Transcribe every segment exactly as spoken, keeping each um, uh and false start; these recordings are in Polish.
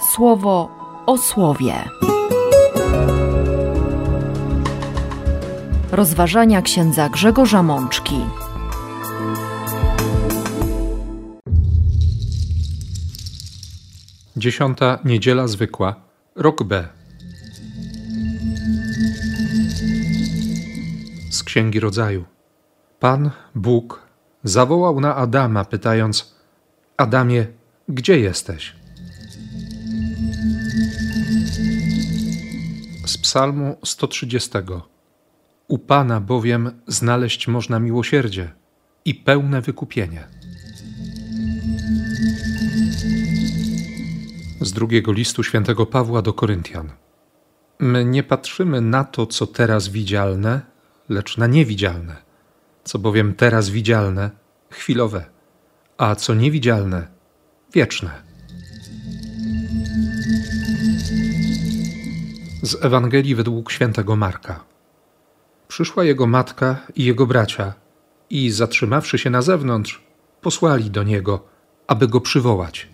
Słowo o słowie. Rozważania księdza Grzegorza Mączki. Dziesiąta niedziela zwykła, rok B. Z Księgi Rodzaju. Pan Bóg zawołał na Adama, pytając: Adamie, gdzie jesteś? Z Psalmu sto trzydziestego. U Pana bowiem znaleźć można miłosierdzie i pełne wykupienie. Z drugiego listu świętego Pawła do Koryntian. My nie patrzymy na to, co teraz widzialne, lecz na niewidzialne. Co bowiem teraz widzialne, chwilowe, a co niewidzialne, wieczne. Z Ewangelii według świętego Marka. Przyszła jego matka i jego bracia i, zatrzymawszy się na zewnątrz, posłali do niego, aby go przywołać.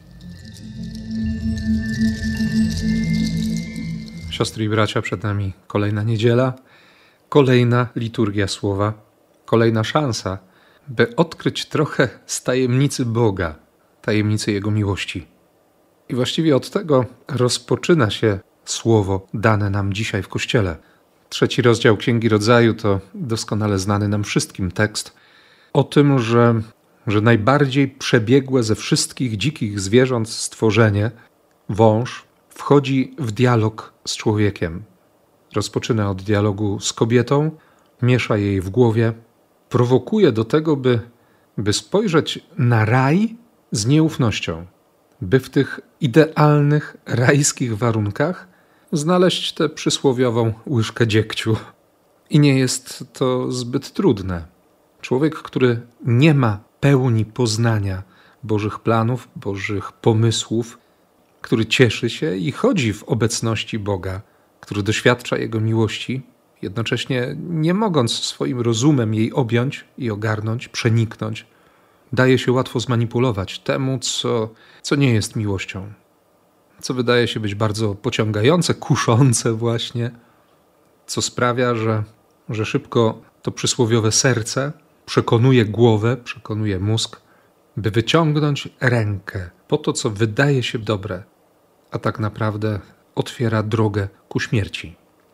Siostry i bracia, przed nami kolejna niedziela, kolejna liturgia słowa, kolejna szansa, by odkryć trochę z tajemnicy Boga, tajemnicy Jego miłości. I właściwie od tego rozpoczyna się słowo dane nam dzisiaj w Kościele. Trzeci rozdział Księgi Rodzaju to doskonale znany nam wszystkim tekst o tym, że, że najbardziej przebiegłe ze wszystkich dzikich zwierząt stworzenie, wąż, wchodzi w dialog z człowiekiem. Rozpoczyna od dialogu z kobietą, miesza jej w głowie, prowokuje do tego, by, by spojrzeć na raj z nieufnością, by w tych idealnych, rajskich warunkach znaleźć tę przysłowiową łyżkę dziegciu. I nie jest to zbyt trudne. Człowiek, który nie ma pełni poznania Bożych planów, Bożych pomysłów, który cieszy się i chodzi w obecności Boga, który doświadcza Jego miłości, jednocześnie nie mogąc swoim rozumem jej objąć i ogarnąć, przeniknąć, daje się łatwo zmanipulować temu, co, co nie jest miłością, co wydaje się być bardzo pociągające, kuszące właśnie, co sprawia, że, że szybko to przysłowiowe serce przekonuje głowę, przekonuje mózg, by wyciągnąć rękę po to, co wydaje się dobre, a tak naprawdę otwiera drogę ku śmierci.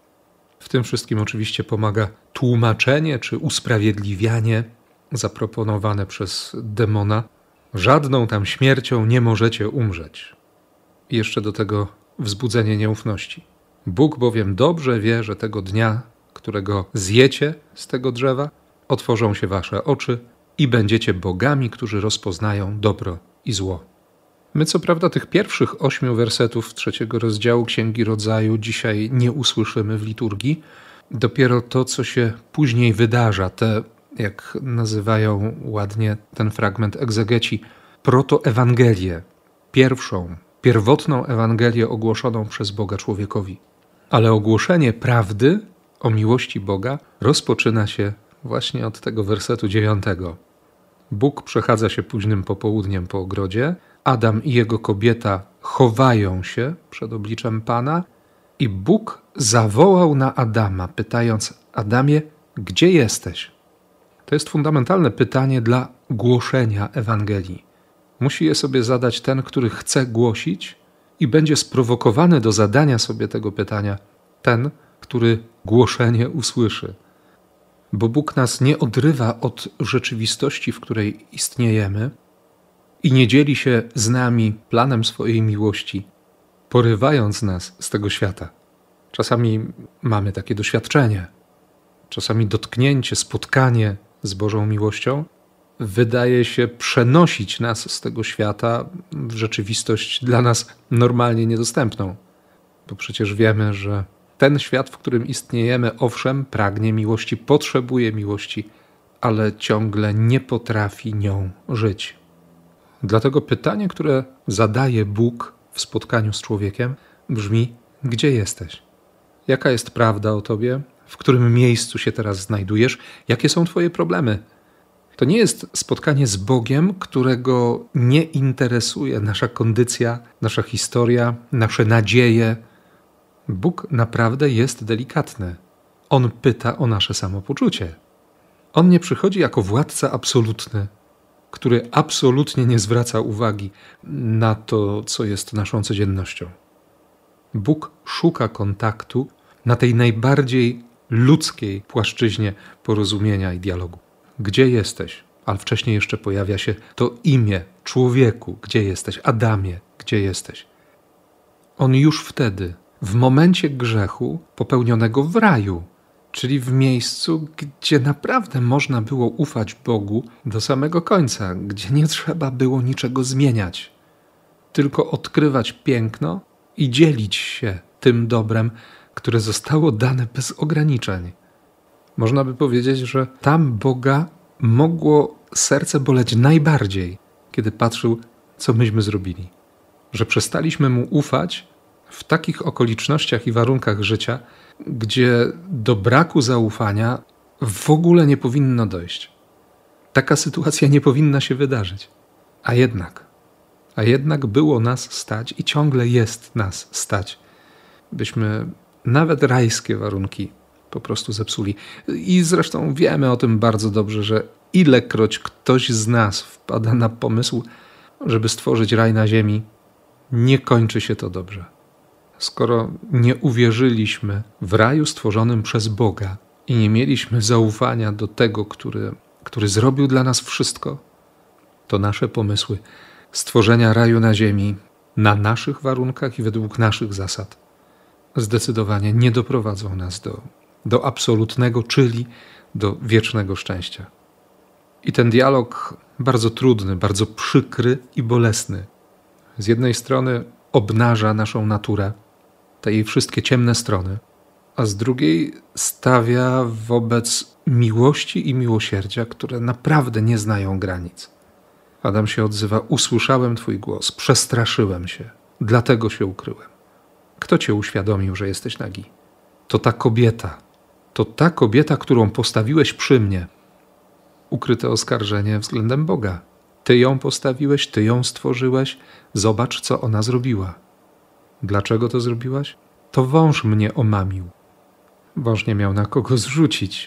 W tym wszystkim oczywiście pomaga tłumaczenie czy usprawiedliwianie zaproponowane przez demona. Żadną tam śmiercią nie możecie umrzeć. I jeszcze do tego wzbudzenie nieufności. Bóg bowiem dobrze wie, że tego dnia, którego zjecie z tego drzewa, otworzą się wasze oczy i będziecie bogami, którzy rozpoznają dobro i zło. My co prawda tych pierwszych ośmiu wersetów trzeciego rozdziału Księgi Rodzaju dzisiaj nie usłyszymy w liturgii. Dopiero to, co się później wydarza, te, jak nazywają ładnie ten fragment egzegeci, protoewangelię, pierwszą, pierwotną Ewangelię ogłoszoną przez Boga człowiekowi. Ale ogłoszenie prawdy o miłości Boga rozpoczyna się właśnie od tego wersetu dziewiątego. Bóg przechadza się późnym popołudniem po ogrodzie, Adam i jego kobieta chowają się przed obliczem Pana i Bóg zawołał na Adama, pytając: Adamie, gdzie jesteś? To jest fundamentalne pytanie dla głoszenia Ewangelii. Musi je sobie zadać ten, który chce głosić i będzie sprowokowany do zadania sobie tego pytania ten, który głoszenie usłyszy. Bo Bóg nas nie odrywa od rzeczywistości, w której istniejemy, i nie dzieli się z nami planem swojej miłości, porywając nas z tego świata. Czasami mamy takie doświadczenie, czasami dotknięcie, spotkanie z Bożą miłością wydaje się przenosić nas z tego świata w rzeczywistość dla nas normalnie niedostępną. Bo przecież wiemy, że ten świat, w którym istniejemy, owszem, pragnie miłości, potrzebuje miłości, ale ciągle nie potrafi nią żyć. Dlatego pytanie, które zadaje Bóg w spotkaniu z człowiekiem, brzmi: gdzie jesteś? Jaka jest prawda o tobie? W którym miejscu się teraz znajdujesz? Jakie są twoje problemy? To nie jest spotkanie z Bogiem, którego nie interesuje nasza kondycja, nasza historia, nasze nadzieje. Bóg naprawdę jest delikatny. On pyta o nasze samopoczucie. On nie przychodzi jako władca absolutny, który absolutnie nie zwraca uwagi na to, co jest naszą codziennością. Bóg szuka kontaktu na tej najbardziej ludzkiej płaszczyźnie porozumienia i dialogu. Gdzie jesteś? Ale wcześniej jeszcze pojawia się to imię, człowieku, gdzie jesteś? Adamie, gdzie jesteś? On już wtedy, w momencie grzechu popełnionego w raju, czyli w miejscu, gdzie naprawdę można było ufać Bogu do samego końca, gdzie nie trzeba było niczego zmieniać, tylko odkrywać piękno i dzielić się tym dobrem, które zostało dane bez ograniczeń. Można by powiedzieć, że tam Boga mogło serce boleć najbardziej, kiedy patrzył, co myśmy zrobili. Że przestaliśmy Mu ufać w takich okolicznościach i warunkach życia, gdzie do braku zaufania w ogóle nie powinno dojść. Taka sytuacja nie powinna się wydarzyć. A jednak, a jednak było nas stać i ciągle jest nas stać, byśmy nawet rajskie warunki po prostu zepsuli. I zresztą wiemy o tym bardzo dobrze, że ilekroć ktoś z nas wpada na pomysł, żeby stworzyć raj na ziemi, nie kończy się to dobrze. Skoro nie uwierzyliśmy w raju stworzonym przez Boga i nie mieliśmy zaufania do tego, który, który zrobił dla nas wszystko, to nasze pomysły stworzenia raju na ziemi na naszych warunkach i według naszych zasad zdecydowanie nie doprowadzą nas do, do absolutnego, czyli do wiecznego szczęścia. I ten dialog bardzo trudny, bardzo przykry i bolesny. Z jednej strony obnaża naszą naturę, te jej wszystkie ciemne strony, a z drugiej stawia wobec miłości i miłosierdzia, które naprawdę nie znają granic. Adam się odzywa: usłyszałem Twój głos, przestraszyłem się, dlatego się ukryłem. Kto Cię uświadomił, że jesteś nagi? To ta kobieta, to ta kobieta, którą postawiłeś przy mnie. Ukryte oskarżenie względem Boga. Ty ją postawiłeś, Ty ją stworzyłeś, zobacz, co ona zrobiła. Dlaczego to zrobiłaś? To wąż mnie omamił. Wąż nie miał na kogo zrzucić,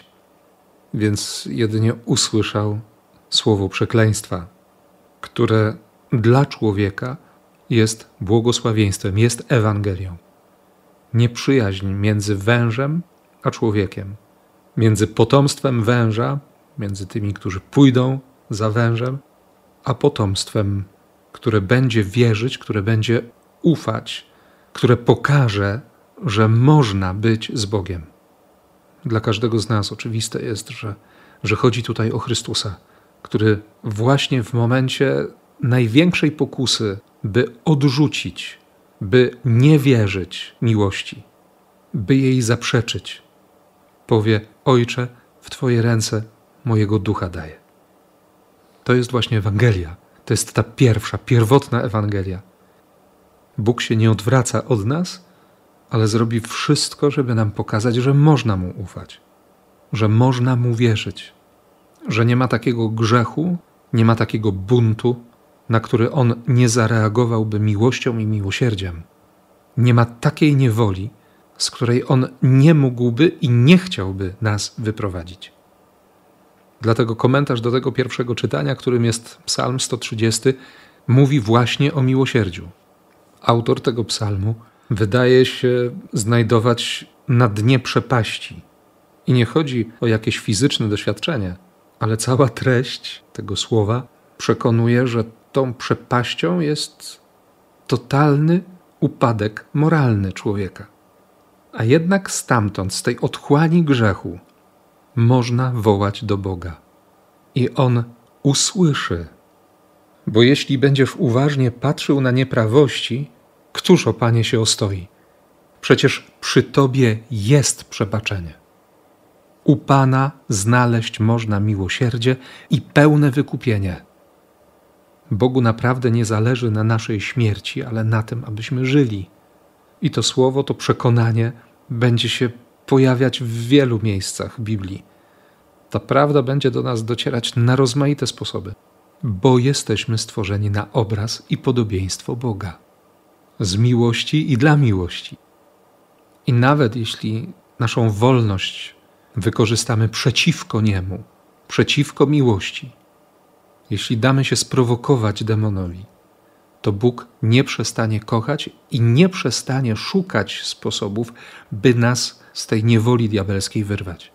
więc jedynie usłyszał słowo przekleństwa, które dla człowieka jest błogosławieństwem, jest Ewangelią. Nieprzyjaźń między wężem a człowiekiem, między potomstwem węża, między tymi, którzy pójdą za wężem, a potomstwem, które będzie wierzyć, które będzie ufać, które pokaże, że można być z Bogiem. Dla każdego z nas oczywiste jest, że, że chodzi tutaj o Chrystusa, który właśnie w momencie największej pokusy, by odrzucić, by nie wierzyć miłości, by jej zaprzeczyć, powie: Ojcze, w Twoje ręce mojego ducha daję. To jest właśnie Ewangelia. To jest ta pierwsza, pierwotna Ewangelia. Bóg się nie odwraca od nas, ale zrobi wszystko, żeby nam pokazać, że można Mu ufać, że można Mu wierzyć, że nie ma takiego grzechu, nie ma takiego buntu, na który On nie zareagowałby miłością i miłosierdziem. Nie ma takiej niewoli, z której On nie mógłby i nie chciałby nas wyprowadzić. Dlatego komentarz do tego pierwszego czytania, którym jest Psalm sto trzydziesty, mówi właśnie o miłosierdziu. Autor tego psalmu wydaje się znajdować na dnie przepaści. I nie chodzi o jakieś fizyczne doświadczenie, ale cała treść tego słowa przekonuje, że tą przepaścią jest totalny upadek moralny człowieka. A jednak stamtąd, z tej otchłani grzechu, można wołać do Boga. I On usłyszy. Bo jeśli będziesz uważnie patrzył na nieprawości, któż, o Panie, się ostoi? Przecież przy Tobie jest przebaczenie. U Pana znaleźć można miłosierdzie i pełne wykupienie. Bogu naprawdę nie zależy na naszej śmierci, ale na tym, abyśmy żyli. I to słowo, to przekonanie będzie się pojawiać w wielu miejscach Biblii. Ta prawda będzie do nas docierać na rozmaite sposoby, bo jesteśmy stworzeni na obraz i podobieństwo Boga. Z miłości i dla miłości. I nawet jeśli naszą wolność wykorzystamy przeciwko Niemu, przeciwko miłości, jeśli damy się sprowokować demonowi, to Bóg nie przestanie kochać i nie przestanie szukać sposobów, by nas z tej niewoli diabelskiej wyrwać.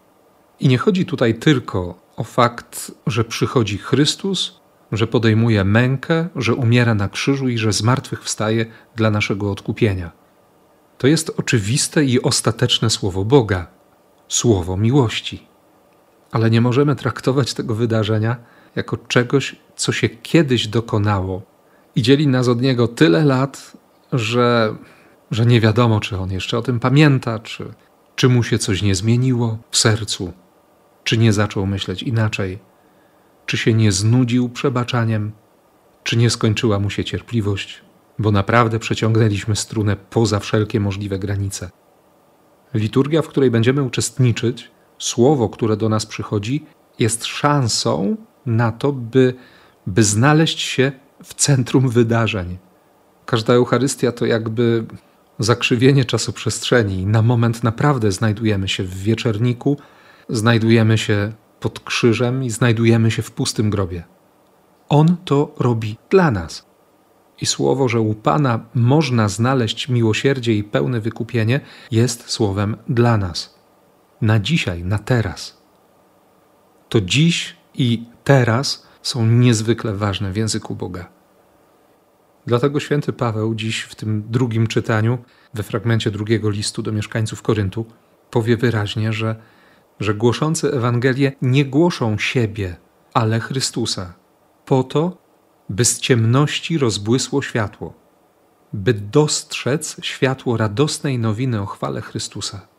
I nie chodzi tutaj tylko o fakt, że przychodzi Chrystus, że podejmuje mękę, że umiera na krzyżu i że zmartwychwstaje dla naszego odkupienia. To jest oczywiste i ostateczne słowo Boga, słowo miłości. Ale nie możemy traktować tego wydarzenia jako czegoś, co się kiedyś dokonało i dzieli nas od Niego tyle lat, że, że nie wiadomo, czy On jeszcze o tym pamięta, czy, czy mu się coś nie zmieniło w sercu, czy nie zaczął myśleć inaczej, czy się nie znudził przebaczaniem, czy nie skończyła mu się cierpliwość, bo naprawdę przeciągnęliśmy strunę poza wszelkie możliwe granice. Liturgia, w której będziemy uczestniczyć, słowo, które do nas przychodzi, jest szansą na to, by, by znaleźć się w centrum wydarzeń. Każda Eucharystia to jakby zakrzywienie czasoprzestrzeni. Na moment naprawdę znajdujemy się w wieczerniku, znajdujemy się pod krzyżem i znajdujemy się w pustym grobie. On to robi dla nas. I słowo, że u Pana można znaleźć miłosierdzie i pełne wykupienie, jest słowem dla nas. Na dzisiaj, na teraz. To dziś i teraz są niezwykle ważne w języku Boga. Dlatego święty Paweł dziś w tym drugim czytaniu, we fragmencie drugiego listu do mieszkańców Koryntu, powie wyraźnie, że, że głoszący Ewangelię nie głoszą siebie, ale Chrystusa, po to, by z ciemności rozbłysło światło, by dostrzec światło radosnej nowiny o chwale Chrystusa.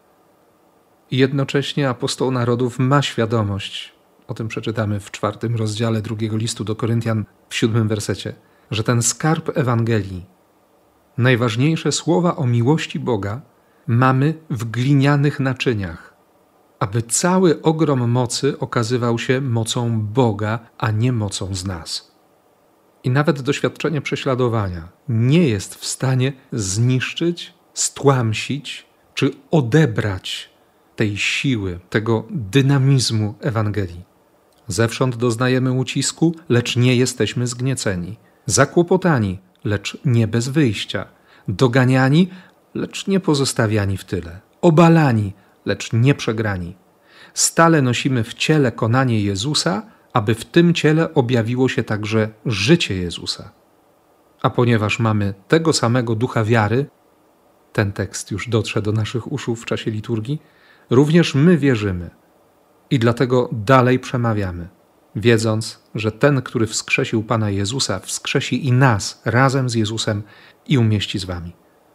I jednocześnie apostoł narodów ma świadomość, o tym przeczytamy w czwartym rozdziale drugiego listu do Koryntian w siódmym wersecie, że ten skarb Ewangelii, najważniejsze słowa o miłości Boga mamy w glinianych naczyniach, aby cały ogrom mocy okazywał się mocą Boga, a nie mocą z nas. I nawet doświadczenie prześladowania nie jest w stanie zniszczyć, stłamsić czy odebrać tej siły, tego dynamizmu Ewangelii. Zewsząd doznajemy ucisku, lecz nie jesteśmy zgnieceni. Zakłopotani, lecz nie bez wyjścia. Doganiani, lecz nie pozostawiani w tyle. Obalani, lecz nie przegrani. Stale nosimy w ciele konanie Jezusa, aby w tym ciele objawiło się także życie Jezusa. A ponieważ mamy tego samego ducha wiary, ten tekst już dotrze do naszych uszu w czasie liturgii, również my wierzymy i dlatego dalej przemawiamy, wiedząc, że ten, który wskrzesił Pana Jezusa, wskrzesi i nas razem z Jezusem i umieści z wami.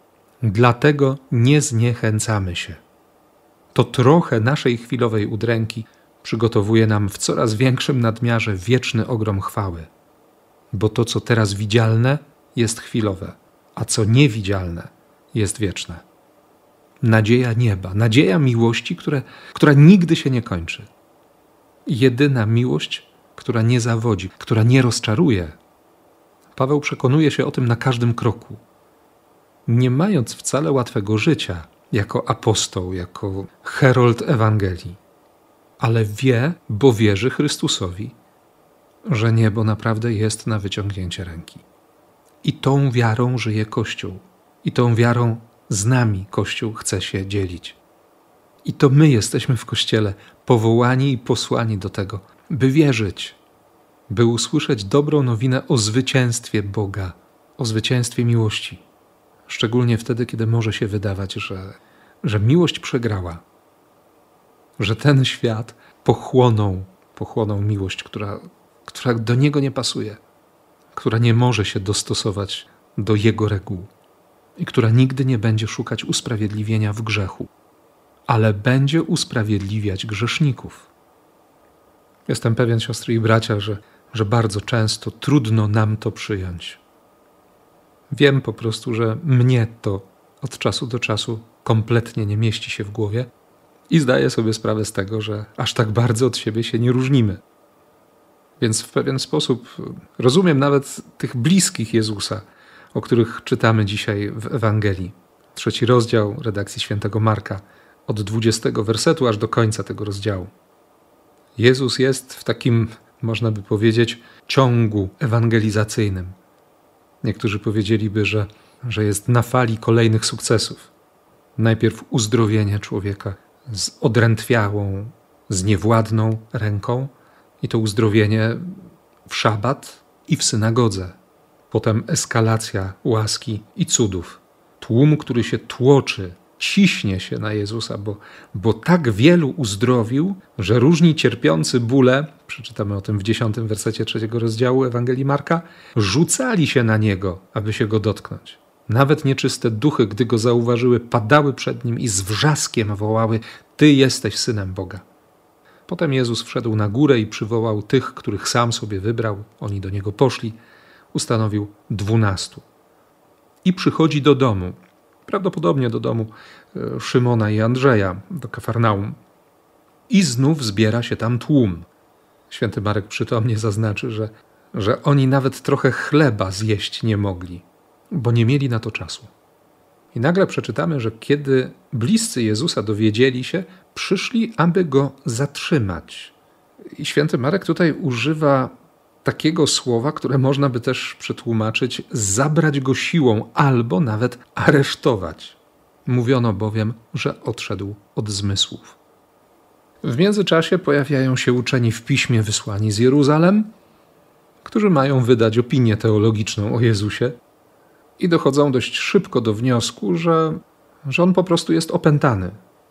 Dlatego nie zniechęcamy się. To trochę naszej chwilowej udręki przygotowuje nam w coraz większym nadmiarze wieczny ogrom chwały. Bo to, co teraz widzialne, jest chwilowe, a co niewidzialne, jest wieczne. Nadzieja nieba, nadzieja miłości, które, która nigdy się nie kończy. Jedyna miłość, która nie zawodzi, która nie rozczaruje. Paweł przekonuje się o tym na każdym kroku. Nie mając wcale łatwego życia, jako apostoł, jako herold Ewangelii, ale wie, bo wierzy Chrystusowi, że niebo naprawdę jest na wyciągnięcie ręki. I tą wiarą żyje Kościół. I tą wiarą z nami Kościół chce się dzielić. I to my jesteśmy w Kościele powołani i posłani do tego, by wierzyć, by usłyszeć dobrą nowinę o zwycięstwie Boga, o zwycięstwie miłości. Szczególnie wtedy, kiedy może się wydawać, że, że miłość przegrała, że ten świat pochłonął, pochłonął miłość, która, która do niego nie pasuje, która nie może się dostosować do jego reguł i która nigdy nie będzie szukać usprawiedliwienia w grzechu, ale będzie usprawiedliwiać grzeszników. Jestem pewien, siostry i bracia, że, że bardzo często trudno nam to przyjąć. Wiem po prostu, że mnie to od czasu do czasu kompletnie nie mieści się w głowie, i zdaje sobie sprawę z tego, że aż tak bardzo od siebie się nie różnimy. Więc w pewien sposób rozumiem nawet tych bliskich Jezusa, o których czytamy dzisiaj w Ewangelii. Trzeci rozdział redakcji świętego Marka, od dwudziestego wersetu aż do końca tego rozdziału. Jezus jest w takim, można by powiedzieć, ciągu ewangelizacyjnym. Niektórzy powiedzieliby, że, że jest na fali kolejnych sukcesów. Najpierw uzdrowienie człowieka z odrętwiałą, zniewładną ręką i to uzdrowienie w szabat i w synagodze. Potem eskalacja łaski i cudów. Tłum, który się tłoczy, ciśnie się na Jezusa, bo, bo tak wielu uzdrowił, że różni cierpiący bóle, przeczytamy o tym w dziesiątym wersecie trzeciego rozdziału Ewangelii Marka, rzucali się na Niego, aby się Go dotknąć. Nawet nieczyste duchy, gdy Go zauważyły, padały przed Nim i z wrzaskiem wołały: Ty jesteś Synem Boga. Potem Jezus wszedł na górę i przywołał tych, których sam sobie wybrał. Oni do Niego poszli. Ustanowił dwunastu. I przychodzi do domu, prawdopodobnie do domu Szymona i Andrzeja, do Kafarnaum. I znów zbiera się tam tłum. Święty Marek przytomnie zaznaczy, że, że oni nawet trochę chleba zjeść nie mogli, bo nie mieli na to czasu. I nagle przeczytamy, że kiedy bliscy Jezusa dowiedzieli się, przyszli, aby Go zatrzymać. I święty Marek tutaj używa takiego słowa, które można by też przetłumaczyć zabrać Go siłą albo nawet aresztować. Mówiono bowiem, że odszedł od zmysłów. W międzyczasie pojawiają się uczeni w piśmie wysłani z Jeruzalem, którzy mają wydać opinię teologiczną o Jezusie i dochodzą dość szybko do wniosku, że, że On po prostu jest opętany.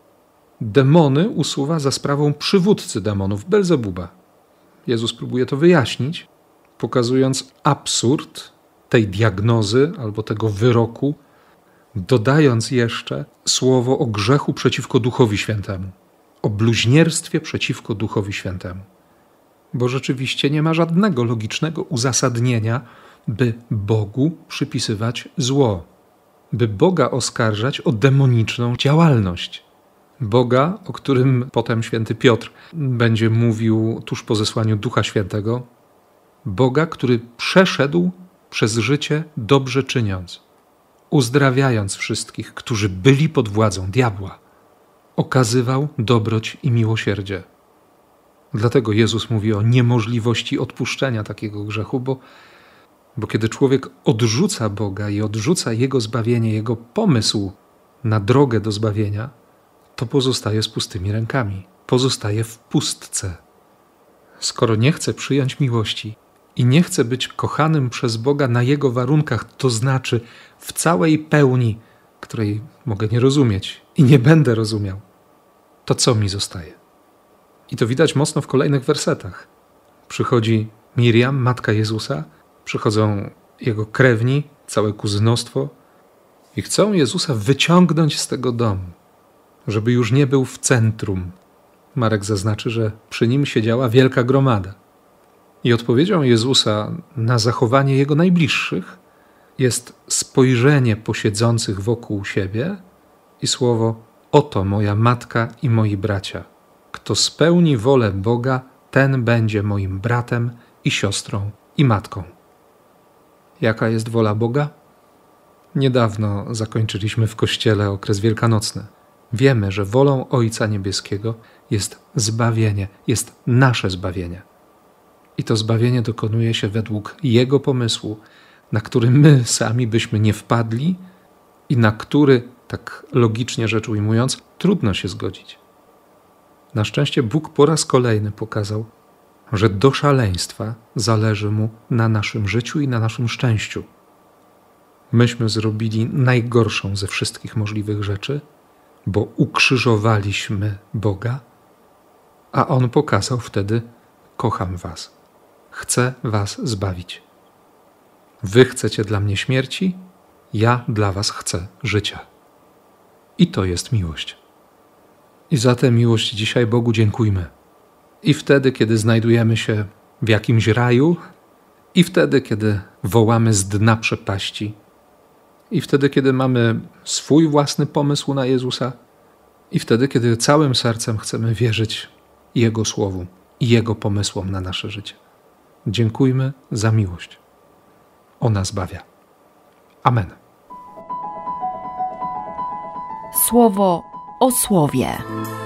Demony usuwa za sprawą przywódcy demonów, Belzebuba. Jezus próbuje to wyjaśnić, pokazując absurd tej diagnozy albo tego wyroku, dodając jeszcze słowo o grzechu przeciwko Duchowi Świętemu, o bluźnierstwie przeciwko Duchowi Świętemu. Bo rzeczywiście nie ma żadnego logicznego uzasadnienia, by Bogu przypisywać zło, by Boga oskarżać o demoniczną działalność. Boga, o którym potem święty Piotr będzie mówił tuż po zesłaniu Ducha Świętego, Boga, który przeszedł przez życie dobrze czyniąc, uzdrawiając wszystkich, którzy byli pod władzą diabła, okazywał dobroć i miłosierdzie. Dlatego Jezus mówi o niemożliwości odpuszczenia takiego grzechu, bo, bo kiedy człowiek odrzuca Boga i odrzuca Jego zbawienie, Jego pomysł na drogę do zbawienia, to pozostaje z pustymi rękami, pozostaje w pustce. Skoro nie chce przyjąć miłości i nie chce być kochanym przez Boga na Jego warunkach, to znaczy w całej pełni, której mogę nie rozumieć i nie będę rozumiał, to co mi zostaje? I to widać mocno w kolejnych wersetach. Przychodzi Miriam, matka Jezusa, przychodzą Jego krewni, całe kuzynostwo i chcą Jezusa wyciągnąć z tego domu, żeby już nie był w centrum. Marek zaznaczy, że przy nim siedziała wielka gromada. I odpowiedzią Jezusa na zachowanie Jego najbliższych jest spojrzenie posiedzących wokół siebie i słowo: oto moja matka i moi bracia. Kto spełni wolę Boga, ten będzie moim bratem i siostrą i matką. Jaka jest wola Boga? Niedawno zakończyliśmy w kościele okres wielkanocny. Wiemy, że wolą Ojca Niebieskiego jest zbawienie, jest nasze zbawienie. I to zbawienie dokonuje się według Jego pomysłu, na który my sami byśmy nie wpadli i na który, tak logicznie rzecz ujmując, trudno się zgodzić. Na szczęście Bóg po raz kolejny pokazał, że do szaleństwa zależy Mu na naszym życiu i na naszym szczęściu. Myśmy zrobili najgorszą ze wszystkich możliwych rzeczy, bo ukrzyżowaliśmy Boga, a On pokazał wtedy: kocham was, chcę was zbawić. Wy chcecie dla mnie śmierci, ja dla was chcę życia. I to jest miłość. I za tę miłość dzisiaj Bogu dziękujmy. I wtedy, kiedy znajdujemy się w jakimś raju, i wtedy, kiedy wołamy z dna przepaści, i wtedy, kiedy mamy swój własny pomysł na Jezusa, i wtedy, kiedy całym sercem chcemy wierzyć Jego słowu i Jego pomysłom na nasze życie. Dziękujmy za miłość. Ona zbawia. Amen. Słowo o słowie.